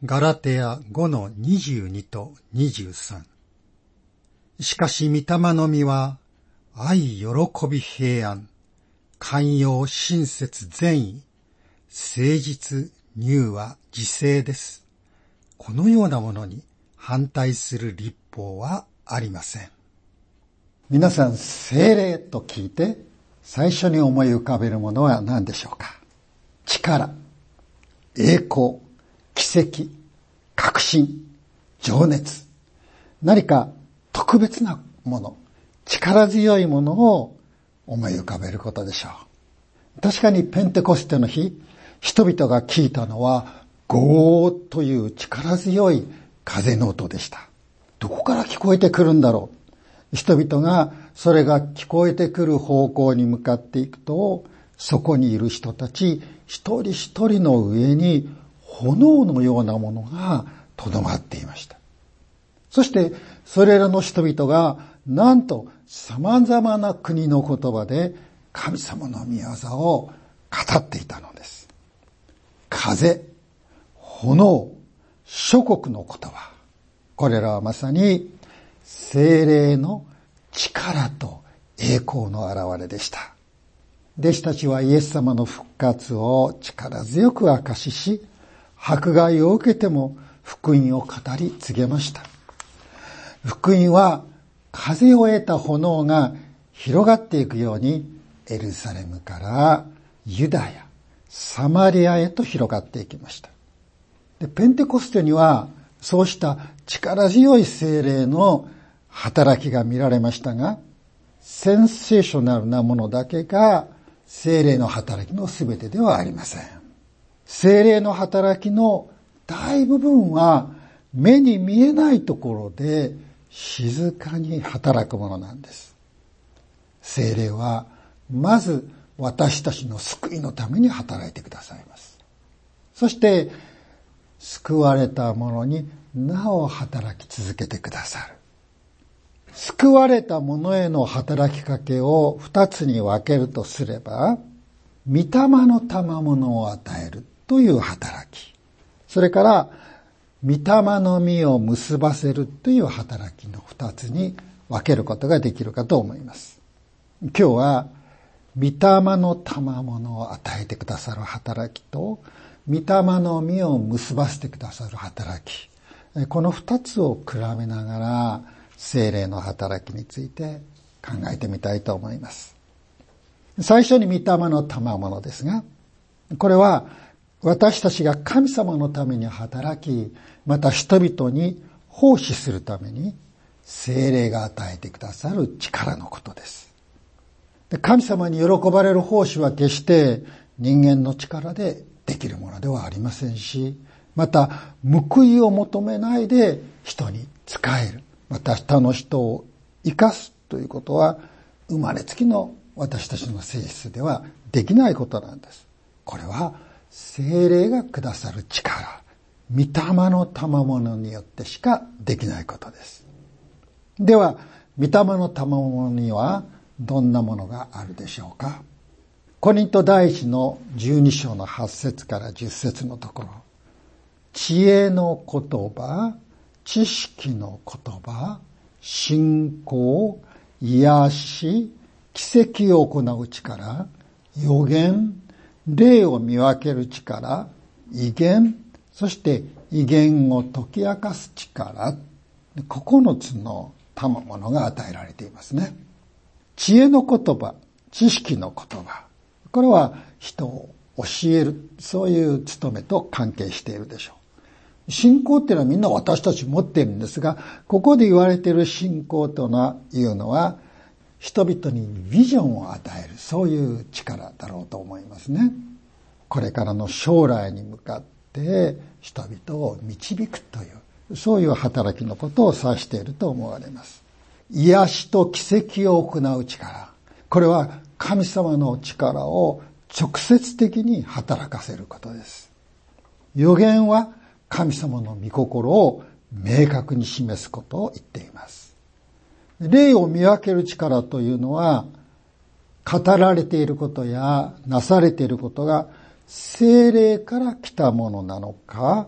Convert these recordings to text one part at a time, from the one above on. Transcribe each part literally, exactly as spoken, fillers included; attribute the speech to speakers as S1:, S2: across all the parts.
S1: ガラテヤ ごのにじゅうに とにじゅうさん。しかし御霊の実は、愛、喜び、平安、寛容、親切、善意、誠実、柔和、自制です。このようなものに反対する律法はありません。
S2: 皆さん、聖霊と聞いて最初に思い浮かべるものは何でしょうか？力、栄光、奇跡、確信、情熱、何か特別なもの、力強いものを思い浮かべることでしょう。確かにペンテコステの日、人々が聞いたのはゴーという力強い風の音でした。どこから聞こえてくるんだろう。人々がそれが聞こえてくる方向に向かっていくと、そこにいる人たち一人一人の上に炎のようなものがとどまっていました。そしてそれらの人々がなんと様々な国の言葉で神様の御業を語っていたのです。風、炎、諸国の言葉。これらはまさに聖霊の力と栄光の現れでした。弟子たちはイエス様の復活を力強く証しし、迫害を受けても福音を語り告げました。福音は風を得た炎が広がっていくようにエルサレムからユダヤ、サマリアへと広がっていきました。で、ペンテコステにはそうした力強い聖霊の働きが見られましたが、センセーショナルなものだけが聖霊の働きのすべてではありません。聖霊の働きの大部分は目に見えないところで静かに働くものなんです。聖霊はまず私たちの救いのために働いてくださいます。そして救われた者になお働き続けてくださる。救われた者への働きかけを二つに分けるとすれば、御霊の賜物を与えるという働き、それから御霊の実を結ばせるという働きの二つに分けることができるかと思います。今日は御霊の賜物を与えてくださる働きと、御霊の実を結ばせてくださる働き、この二つを比べながら聖霊の働きについて考えてみたいと思います。最初に御霊の賜物ですが、これは私たちが神様のために働き、また人々に奉仕するために聖霊が与えてくださる力のことです。で、神様に喜ばれる奉仕は決して人間の力でできるものではありませんし、また報いを求めないで人に仕える、また他の人を生かすということは生まれつきの私たちの性質ではできないことなんです。これは聖霊がくださる力、御霊の賜物によってしかできないことです。では、御霊の賜物にはどんなものがあるでしょうか？コリント第一のじゅうに章のはち節からじゅっ節のところ、知恵の言葉、知識の言葉、信仰、癒し、奇跡を行う力、予言、霊を見分ける力、異言、そして異言を解き明かす力、ここのつの賜物が与えられていますね。知恵の言葉、知識の言葉、これは人を教える、そういう務めと関係しているでしょう。信仰っていうのはみんな私たち持っているんですが、ここで言われている信仰というのは、人々にビジョンを与える、そういう力だろうと思いますね。これからの将来に向かって人々を導くという、そういう働きのことを指していると思われます。癒しと奇跡を行う力。これは神様の力を直接的に働かせることです。予言は神様の御心を明確に示すことを言っています。霊を見分ける力というのは、語られていることやなされていることが聖霊から来たものなのか、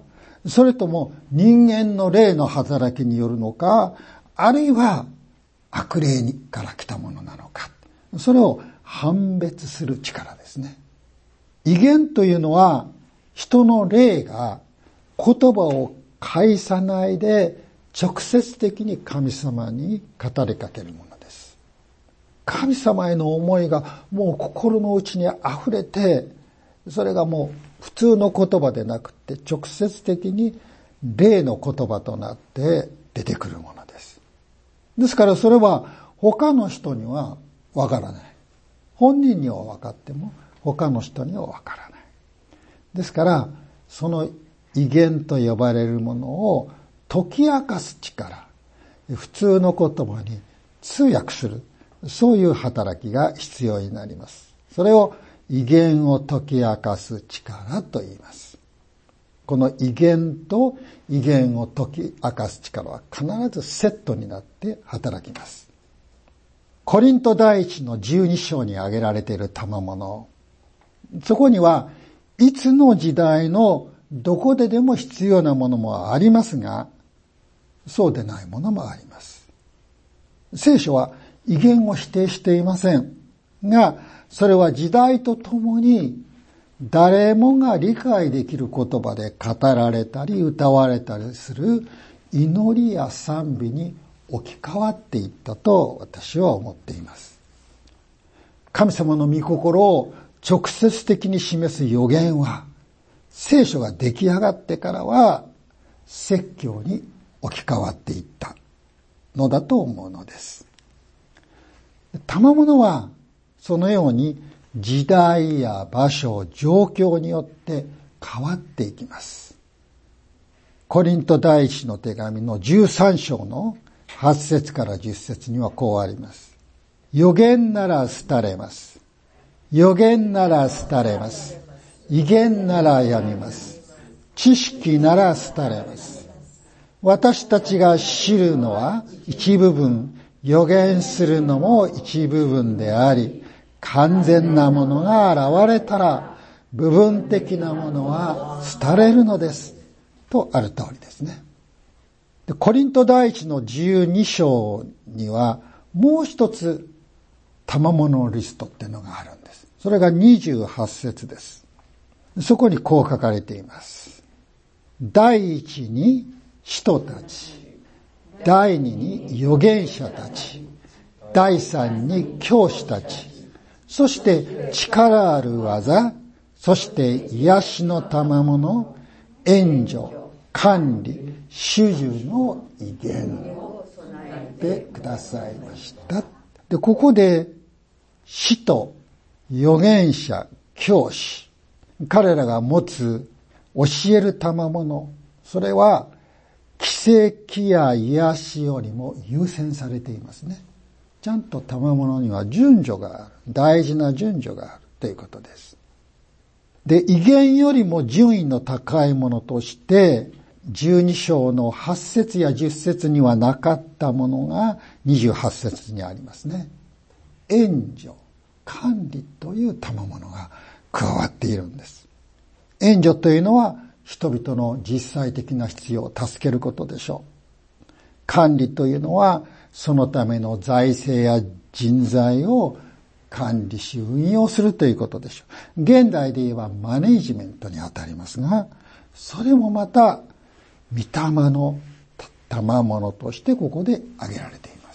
S2: それとも人間の霊の働きによるのか、あるいは悪霊から来たものなのか、それを判別する力ですね。異言というのは、人の霊が言葉を介さないで直接的に神様に語りかけるものです。神様への思いがもう心の内に溢れて、それがもう普通の言葉でなくて直接的に霊の言葉となって出てくるものです。ですからそれは他の人にはわからない。本人には分かっても他の人には分からない。ですからその異言と呼ばれるものを解き明かす力、普通の言葉に通訳する、そういう働きが必要になります。それを異言を解き明かす力と言います。この異言と異言を解き明かす力は必ずセットになって働きます。コリント第一のじゅうに章に挙げられている賜物、そこにはいつの時代のどこででも必要なものもありますが、そうでないものもあります。聖書は異言を否定していませんが、それは時代とともに誰もが理解できる言葉で語られたり歌われたりする祈りや賛美に置き換わっていったと私は思っています。神様の御心を直接的に示す予言は、聖書が出来上がってからは説教に置き換わっていったのだと思うのです。賜物はそのように時代や場所、状況によって変わっていきます。コリント第一の手紙のじゅうさん章のはち節からじゅっ節にはこうあります。預言なら廃れます。預言なら廃れます。異言ならやみます。知識なら廃れます。私たちが知るのは一部分、預言するのも一部分であり、完全なものが現れたら部分的なものは廃れるのですとある通りですね。でコリント第一のじゅうに章にはもう一つ賜物のリストっていうのがあるんです。それがにじゅうはち節です。そこにこう書かれています。第一に使徒たち、第二に預言者たち、第三に教師たち、そして力ある技、そして癒しの賜物、援助、管理、主従の威厳でくださいました。で、ここで使徒、預言者、教師、彼らが持つ教える賜物、それは奇跡や癒しよりも優先されていますね。ちゃんと賜物には順序がある。大事な順序があるということです。で、威厳よりも順位の高いものとして、じゅうに章のはち節やじゅっ節にはなかったものがにじゅうはち節にありますね。援助、管理という賜物が加わっているんです。援助というのは人々の実際的な必要を助けることでしょう。管理というのはそのための財政や人材を管理し運用するということでしょう。現代で言えばマネージメントにあたりますが、それもまた御霊の賜物としてここで挙げられています。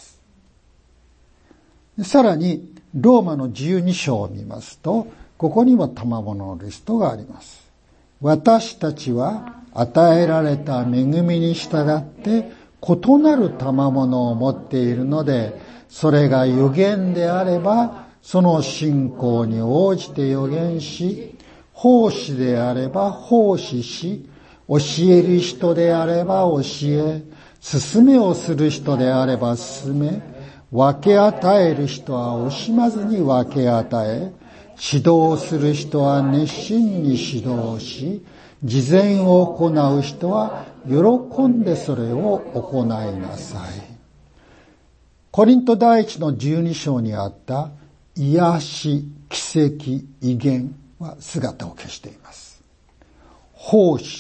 S2: さらにローマのじゅうに章を見ますと、ここにも賜物のリストがあります。私たちは与えられた恵みに従って異なる賜物を持っているので、それが預言であればその信仰に応じて預言し、奉仕であれば奉仕し、教える人であれば教え、勧めをする人であれば勧め、分け与える人は惜しまずに分け与え、指導する人は熱心に指導し、慈善を行う人は喜んでそれを行いなさい。コリント第一のじゅうに章にあった癒し、奇跡、威厳は姿を消しています。奉仕、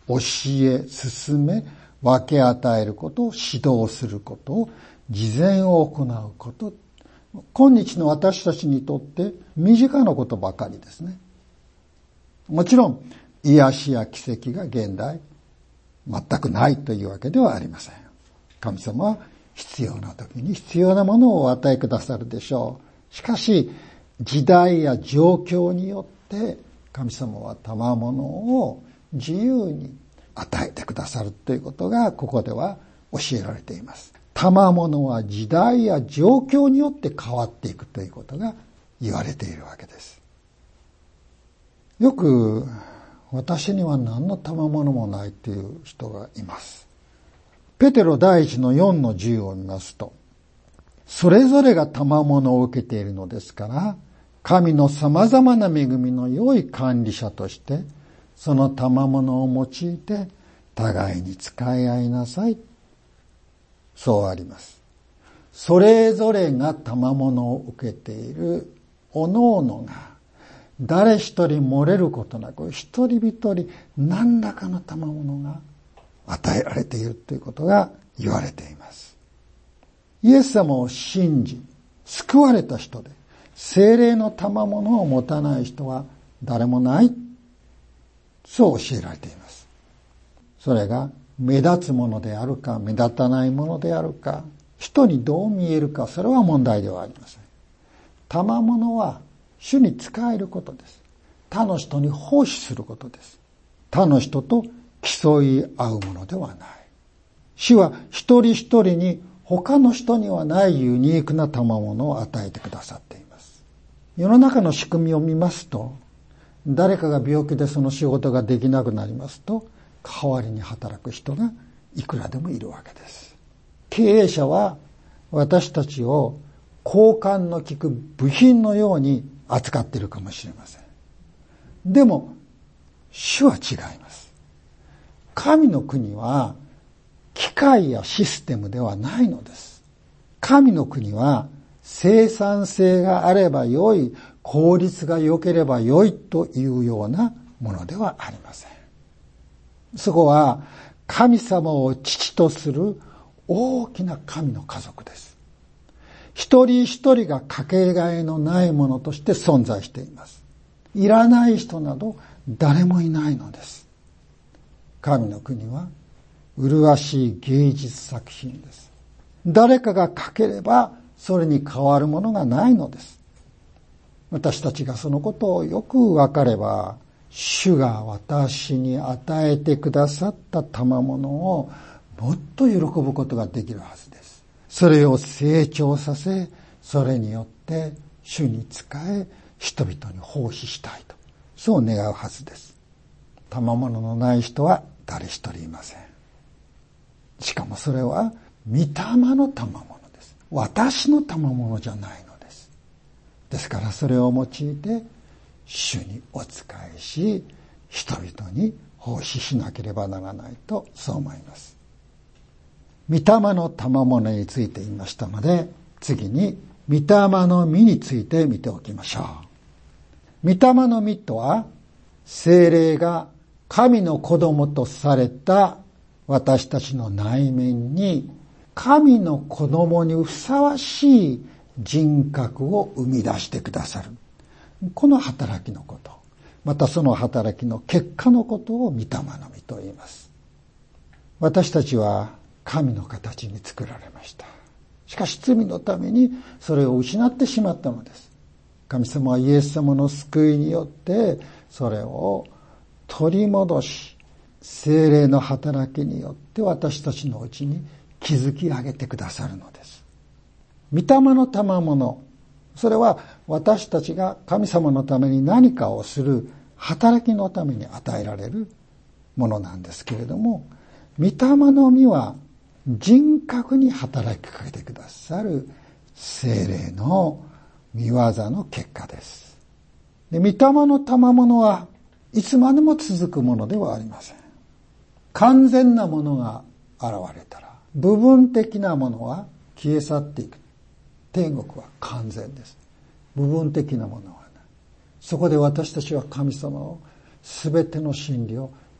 S2: 教え、進め、分け与えること、指導すること、慈善を行うこと。今日の私たちにとって身近なことばかりですね。もちろん、癒しや奇跡が現代全くないというわけではありません。神様は必要な時に必要なものをお与えくださるでしょう。しかし、時代や状況によって神様は賜物を自由に与えてくださるということがここでは教えられています。賜物は時代や状況によって変わっていくということが言われているわけです。よく私には何の賜物もないという人がいます。ペテロ第一のよんのじゅうを見ますと、それぞれが賜物を受けているのですから、神の様々な恵みの良い管理者として、その賜物を用いて互いに使い合いなさい。そうあります。それぞれが賜物を受けているおのおのが、誰一人漏れることなく、一人一人何らかの賜物が与えられているということが言われています。イエス様を信じ、救われた人で、聖霊の賜物を持たない人は誰もない。そう教えられています。それが目立つものであるか、目立たないものであるか、人にどう見えるか、それは問題ではありません。賜物は主に仕えることです。他の人に奉仕することです。他の人と競い合うものではない。主は一人一人に他の人にはないユニークな賜物を与えてくださっています。世の中の仕組みを見ますと、誰かが病気でその仕事ができなくなりますと、代わりに働く人がいくらでもいるわけです。経営者は私たちを交換の利く部品のように扱っているかもしれません。でも、主は違います。神の国は機械やシステムではないのです。神の国は生産性があれば良い、効率が良ければ良いというようなものではありません。そこは神様を父とする大きな神の家族です。一人一人がかけがえのないものとして存在しています。いらない人など誰もいないのです。神の国は麗しい芸術作品です。誰かが書ければそれに変わるものがないのです。私たちがそのことをよく分かれば、主が私に与えてくださった賜物をもっと喜ぶことができるはずです。それを成長させ、それによって主に仕え、人々に奉仕したいと、そう願うはずです。賜物のない人は誰一人いません。しかもそれは御霊の賜物です。私の賜物じゃないのです。ですからそれを用いて主にお仕えし、人々に奉仕しなければならないと、そう思います。御霊の賜物について言いましたので、次に御霊の実について見ておきましょう。御霊の実とは、聖霊が神の子供とされた私たちの内面に、神の子供にふさわしい人格を生み出してくださる。この働きのこと、またその働きの結果のことを御霊の実と言います。私たちは神の形に作られました。しかし罪のためにそれを失ってしまったのです。神様はイエス様の救いによってそれを取り戻し、聖霊の働きによって私たちのうちに築き上げてくださるのです。御霊の賜物、それは私たちが神様のために何かをする働きのために与えられるものなんですけれども、御霊の実は人格に働きかけてくださる聖霊の御業の結果です。で、御霊の賜物はいつまでも続くものではありません。完全なものが現れたら、部分的なものは消え去っていく。天国は完全です。部分的なものはない。そこで私たちは神様を、すべての真理を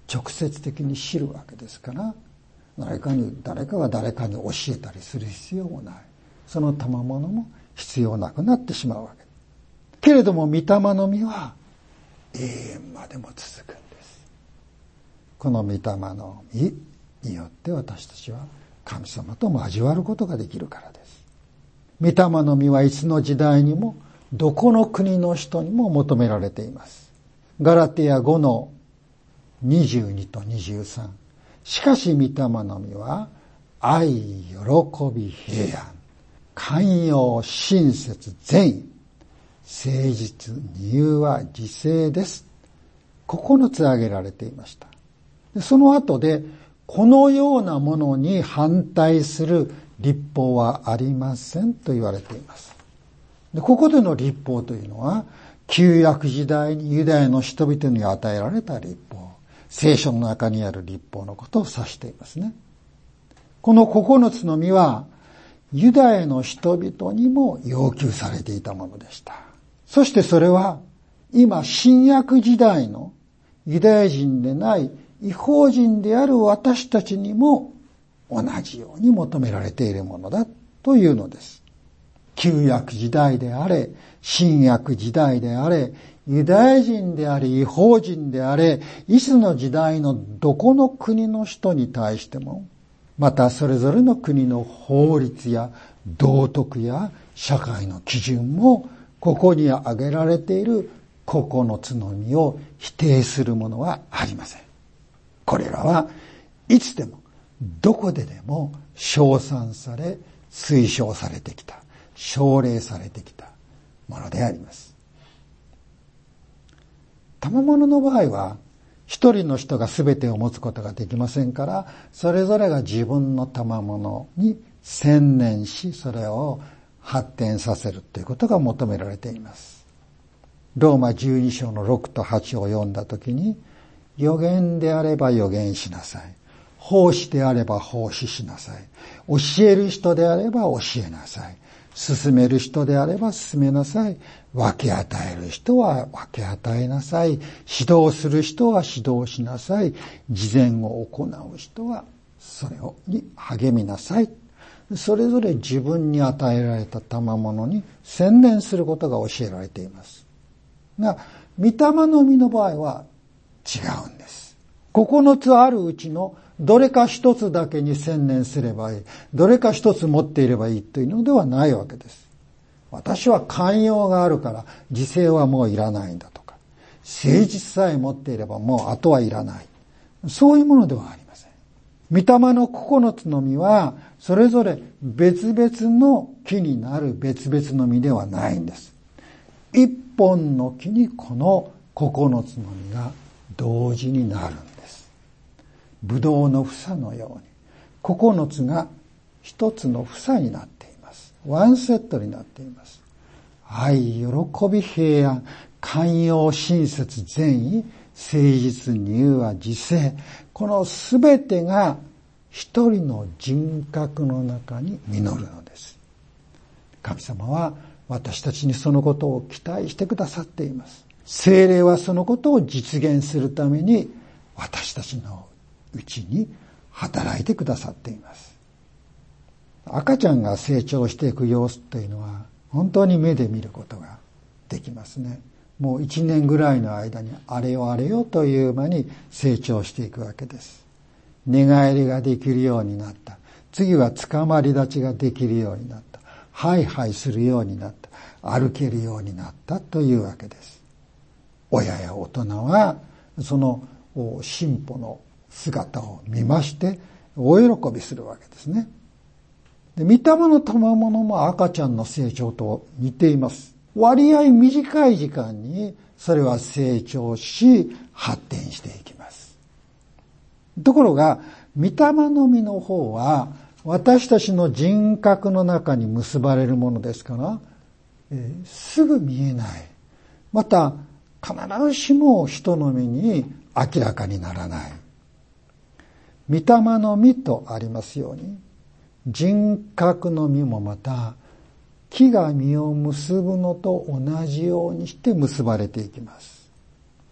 S2: 直接的に知るわけですから、誰かに、誰かが誰かに教えたりする必要もない。その賜物も必要なくなってしまうわけ。けれども、御霊の実は永遠までも続くんです。この御霊の実によって私たちは神様と交わることができるからです。御霊の実はいつの時代にもどこの国の人にも求められています。ガラテヤごのにじゅうにとにじゅうさん。しかし御霊の実は愛、喜び、平安、寛容、親切、善意、誠実、二有は自制です。ここのつ挙げられていました。その後で、このようなものに反対する律法はありませんと言われています。で、ここでの律法というのは、旧約時代にユダヤの人々に与えられた律法、聖書の中にある律法のことを指していますね。この九つの実は、ユダヤの人々にも要求されていたものでした。そしてそれは、今、新約時代のユダヤ人でない異邦人である私たちにも同じように求められているものだというのです。旧約時代であれ、新約時代であれ、ユダヤ人であり異邦人であれ、いつの時代のどこの国の人に対しても、またそれぞれの国の法律や道徳や社会の基準も、ここに挙げられている九つの実を否定するものはありません。これらはいつでもどこででも称賛され推奨されてきた、奨励されてきたものであります。賜物の場合は一人の人が全てを持つことができませんから、それぞれが自分の賜物に専念し、それを発展させるということが求められています。ローマじゅうに章のろくとはちを読んだときに、預言であれば預言しなさい。奉仕であれば奉仕しなさい。教える人であれば教えなさい。進める人であれば進めなさい。分け与える人は分け与えなさい。指導する人は指導しなさい。慈善を行う人はそれに励みなさい。それぞれ自分に与えられた賜物に専念することが教えられています。が、御霊の実の場合は違うんです。九つあるうちのどれか一つだけに専念すればいい。どれか一つ持っていればいいというのではないわけです。私は寛容があるから自制はもういらないんだとか、誠実さえ持っていればもう後はいらない。そういうものではありません。御霊の九つの実はそれぞれ別々の木になる別々の実ではないんです。一本の木にこの九つの実が同時になるんです。ぶどうの房のように九つが一つの房になっています。ワンセットになっています。愛、喜び、平安、寛容、親切、善意、誠実、二有は自制。このすべてが一人の人格の中に実るのです。神様は私たちにそのことを期待してくださっています。聖霊はそのことを実現するために私たちのうちに働いてくださっています。赤ちゃんが成長していく様子というのは本当に目で見ることができますね。もう一年ぐらいの間にあれよあれよという間に成長していくわけです。寝返りができるようになった。次は捕まり立ちができるようになった。ハイハイするようになった。歩けるようになったというわけです。親や大人はその進歩の姿を見まして大喜びするわけですね。で、御霊の賜物も赤ちゃんの成長と似ています。割合短い時間にそれは成長し発展していきます。ところが御霊の実の方は私たちの人格の中に結ばれるものですから、えー、すぐ見えない。また必ずしも人の目に明らかにならない。御霊の実とありますように、人格の実もまた木が実を結ぶのと同じようにして結ばれていきます。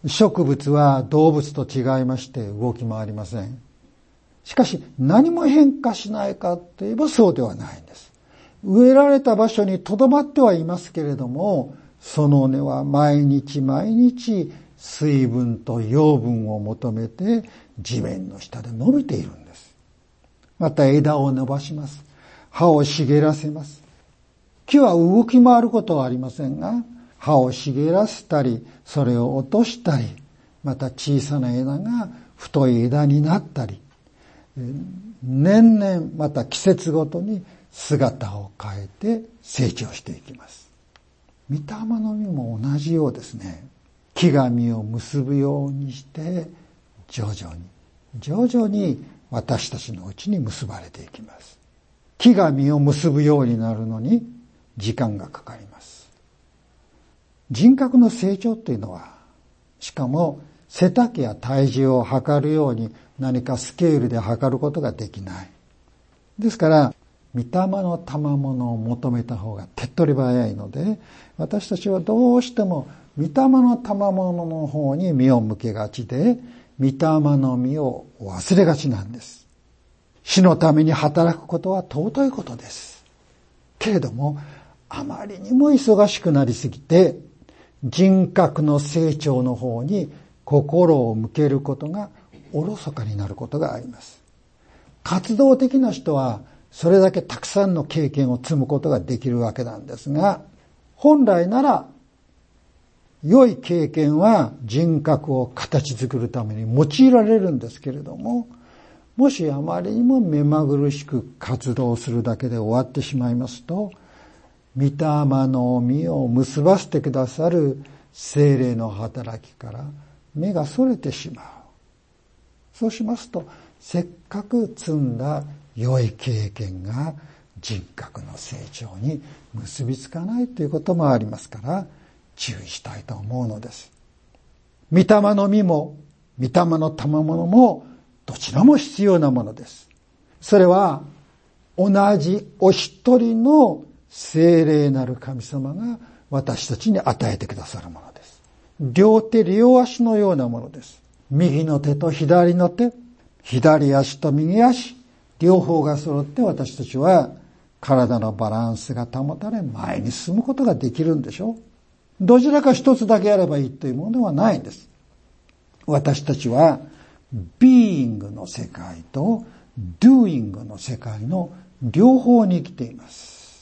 S2: 植物は動物と違いまして動き回りません。しかし何も変化しないかといえばそうではないんです。植えられた場所に留まってはいますけれども、その根は毎日毎日水分と養分を求めて地面の下で伸びているんです。また枝を伸ばします。葉を茂らせます。木は動き回ることはありませんが、葉を茂らせたり、それを落としたり、また小さな枝が太い枝になったり、年々また季節ごとに姿を変えて成長していきます。御霊の実も同じようですね。木が実を結ぶようにして徐々に徐々に私たちのうちに結ばれていきます。木が実を結ぶようになるのに時間がかかります。人格の成長というのは、しかも背丈や体重を測るように何かスケールで測ることができない。ですから御霊の賜物を求めた方が手っ取り早いので、私たちはどうしても御霊の賜物の方に目を向けがちで、御霊の実を忘れがちなんです。主のために働くことは尊いことです。けれども、あまりにも忙しくなりすぎて、人格の成長の方に心を向けることがおろそかになることがあります。活動的な人はそれだけたくさんの経験を積むことができるわけなんですが、本来なら良い経験は人格を形作るために用いられるんですけれども、もしあまりにも目まぐるしく活動するだけで終わってしまいますと、御霊の実を結ばせてくださる聖霊の働きから目がそれてしまう。そうしますと、せっかく積んだ良い経験が人格の成長に結びつかないということもありますから、注意したいと思うのです。御霊の実も御霊の賜物もどちらも必要なものです。それは同じお一人の聖霊なる神様が私たちに与えてくださるものです。両手両足のようなものです。右の手と左の手、左足と右足、両方が揃って私たちは体のバランスが保たれ前に進むことができるんでしょう。どちらか一つだけやればいいというものではないんです。私たちはビーイングの世界とドゥーイングの世界の両方に生きています。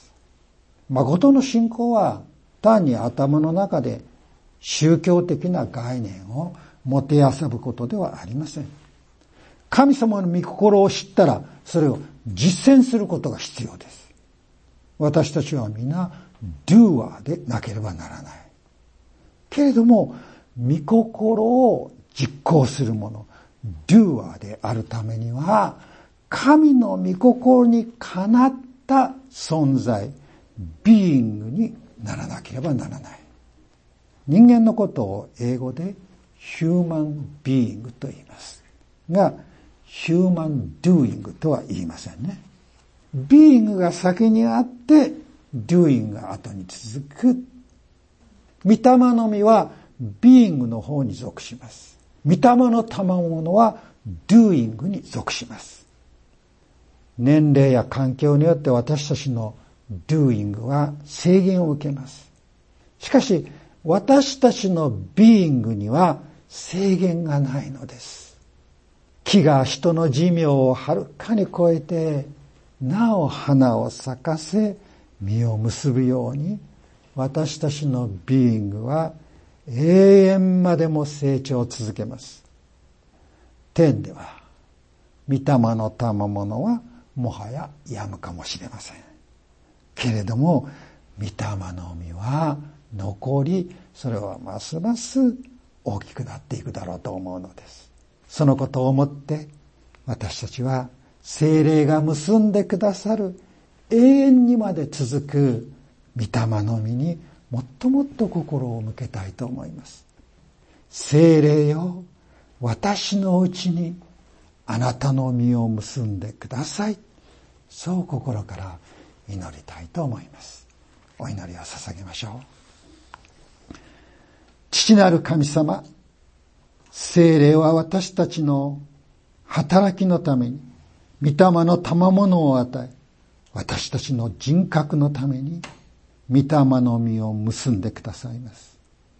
S2: 誠の信仰は単に頭の中で宗教的な概念をもてあそぶことではありません。神様の御心を知ったらそれを実践することが必要です。私たちは皆ドゥーアーでなければならない。けれども御心を実行するもの、ドゥーアーであるためには神の御心にかなった存在、ビーイングにならなければならない。人間のことを英語でヒューマンビーイングと言いますが、ヒューマンドゥーイングとは言いませんね。ビーイングが先にあってドゥーイングが後に続く。御霊の実はビーイングの方に属します。御霊の賜物はドゥーイングに属します。年齢や環境によって私たちのドゥーイングは制限を受けます。しかし私たちのビーイングには制限がないのです。木が人の寿命をはるかに超えてなお花を咲かせ実を結ぶように、私たちのビーイングは永遠までも成長を続けます。天では御霊の賜物はもはや止むかもしれません。けれども御霊の実は残り、それはますます大きくなっていくだろうと思うのです。そのことを思って私たちは聖霊が結んでくださる永遠にまで続く御霊の実にもっともっと心を向けたいと思います。聖霊よ、私のうちにあなたの実を結んでください。そう心から祈りたいと思います。お祈りを捧げましょう。父なる神様、 聖霊は私たちの働きのために、御霊の賜物を与え、私たちの人格のために、御霊の実を結んでくださいます。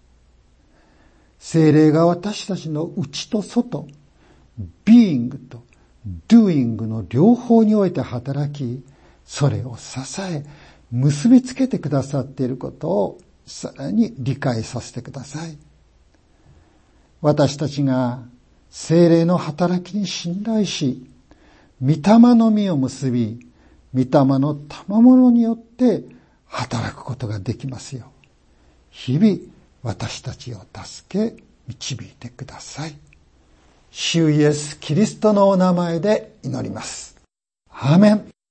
S2: 聖霊が私たちの内と外、ビーイングとドゥーイングの両方において働き、それを支え、結びつけてくださっていることをさらに理解させてください。私たちが聖霊の働きに信頼し、御霊の実を結び、御霊の賜物によって働くことができますよう、日々私たちを助け導いてください。主イエスキリストのお名前で祈ります。アーメン。